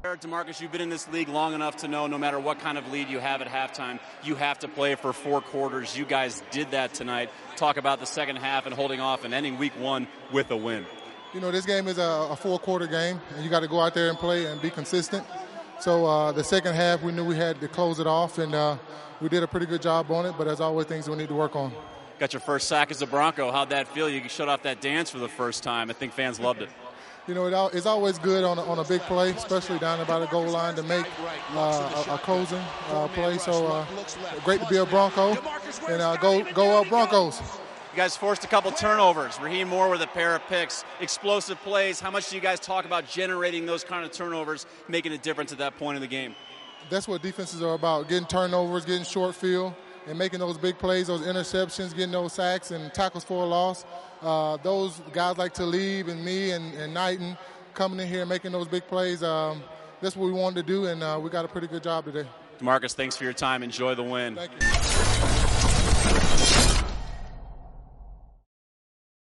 DeMarcus, you've been in this league long enough to know no matter what kind of lead you have at halftime, you have to play for 4 quarters. You guys did that tonight. Talk about the second half and holding off and ending week 1 with a win. You know, this game is a 4-quarter game, and you got to go out there and play and be consistent. So the second half, we knew we had to close it off, and we did a pretty good job on it, but as always, things we need to work on. Got your first sack as a Bronco. How'd that feel? You shut off that dance for the first time. I think fans loved it. You know, it's always good on a big play, especially down about the goal line, to make a closing play. So great to be a Bronco, and go up Broncos. You guys forced a couple turnovers. Raheem Moore with a pair of picks, explosive plays. How much do you guys talk about generating those kind of turnovers, making a difference at that point in the game? That's what defenses are about, getting turnovers, getting short field, and making those big plays, those interceptions, getting those sacks and tackles for a loss. Those guys like Talib and me and Knighton coming in here and making those big plays, that's what we wanted to do, and we got a pretty good job today. DeMarcus, thanks for your time. Enjoy the win. Thank you.